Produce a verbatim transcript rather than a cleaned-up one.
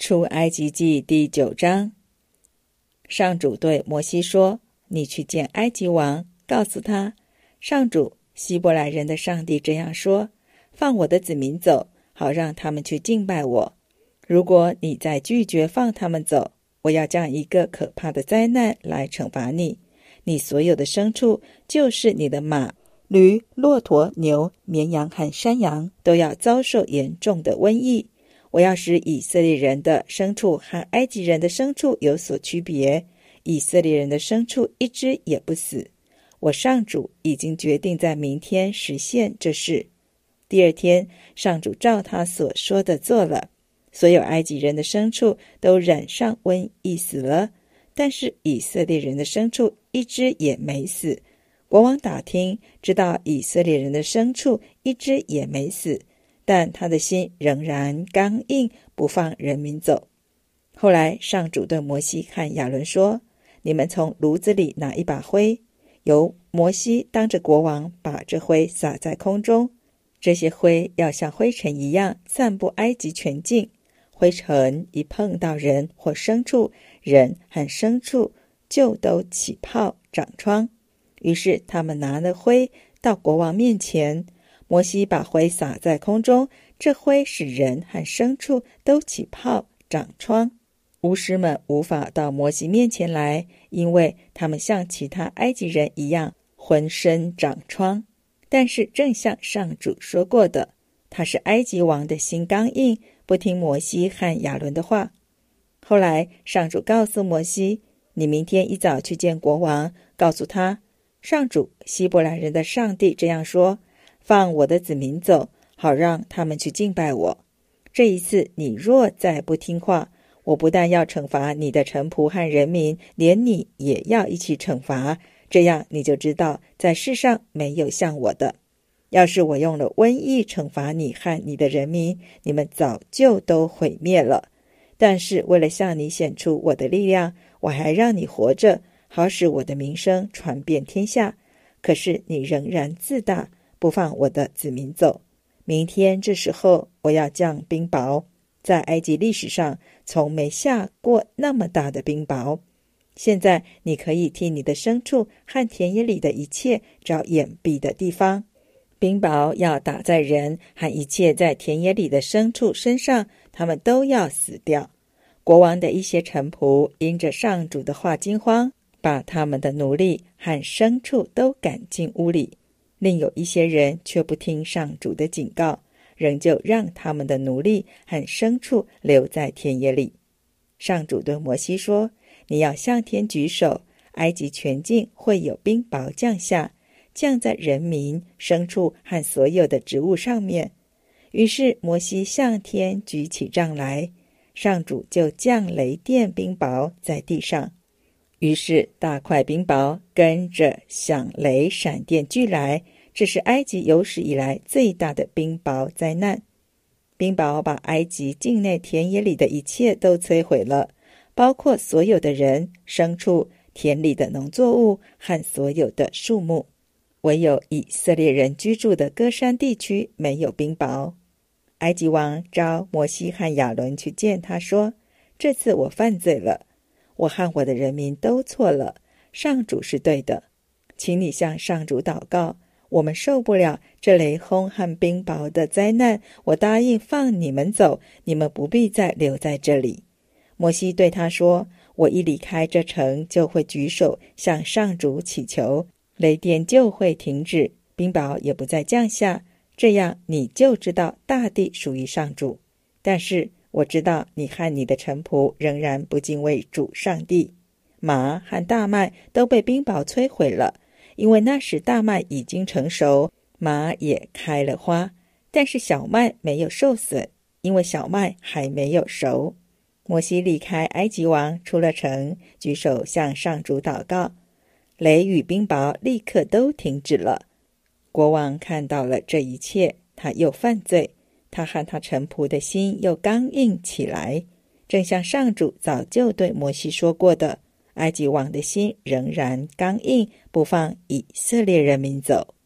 出埃及记第九章。上主对摩西说，你去见埃及王，告诉他，上主希伯来人的上帝这样说，放我的子民走，好让他们去敬拜我。如果你再拒绝放他们走，我要将一个可怕的灾难来惩罚你。你所有的牲畜，就是你的马、驴、骆驼、牛、绵羊和山羊，都要遭受严重的瘟疫。我要使以色列人的牲畜和埃及人的牲畜有所区别，以色列人的牲畜一只也不死。我上主已经决定在明天实现这事。第二天，上主照他所说的做了，所有埃及人的牲畜都染上瘟疫死了，但是以色列人的牲畜一只也没死。国王打听，知道以色列人的牲畜一只也没死，但他的心仍然刚硬，不放人民走。后来上主对摩西和亚伦说，你们从炉子里拿一把灰，由摩西当着国王把这灰撒在空中，这些灰要像灰尘一样散布埃及全境。灰尘一碰到人或牲畜，人和牲畜就都起泡长疮。于是他们拿了灰到国王面前，摩西把灰撒在空中，这灰使人和牲畜都起泡长疮。巫师们无法到摩西面前来，因为他们像其他埃及人一样浑身长疮。但是正像上主说过的，他是埃及王的心刚硬，不听摩西和亚伦的话。后来上主告诉摩西，你明天一早去见国王，告诉他，上主希伯来人的上帝这样说，放我的子民走，好让他们去敬拜我。这一次你若再不听话，我不但要惩罚你的臣仆和人民，连你也要一起惩罚，这样你就知道在世上没有像我的。要是我用了瘟疫惩罚你和你的人民，你们早就都毁灭了。但是为了向你显出我的力量，我还让你活着，好使我的名声传遍天下。可是你仍然自大，不放我的子民走。明天这时候，我要降冰雹，在埃及历史上从没下过那么大的冰雹。现在你可以替你的牲畜和田野里的一切找掩蔽的地方。冰雹要打在人和一切在田野里的牲畜身上，他们都要死掉。国王的一些臣仆因着上主的话惊慌，把他们的奴隶和牲畜都赶进屋里。另有一些人却不听上主的警告，仍旧让他们的奴隶和牲畜留在田野里。上主对摩西说，你要向天举手，埃及全境会有冰雹降下，降在人民、牲畜和所有的植物上面。于是摩西向天举起杖来，上主就降雷电冰雹在地上。于是大块冰雹跟着响雷闪电俱来，这是埃及有史以来最大的冰雹灾难。冰雹把埃及境内田野里的一切都摧毁了，包括所有的人、牲畜、田里的农作物和所有的树木。唯有以色列人居住的歌珊地区没有冰雹。埃及王召摩西和亚伦去见他，说，这次我犯罪了，我和我的人民都错了，上主是对的，请你向上主祷告，我们受不了这雷轰和冰雹的灾难，我答应放你们走，你们不必再留在这里。摩西对他说，我一离开这城，就会举手向上主祈求，雷电就会停止，冰雹也不再降下，这样你就知道大地属于上主。但是我知道你和你的臣仆仍然不敬畏主上帝。麻和大麦都被冰雹摧毁了，因为那时大麦已经成熟，麻也开了花，但是小麦没有受损，因为小麦还没有熟。摩西离开埃及王，出了城，举手向上主祷告，雷与冰雹立刻都停止了。国王看到了这一切，他又犯罪，他和他臣仆的心又刚硬起来，正像上主早就对摩西说过的，埃及王的心仍然刚硬，不放以色列人民走。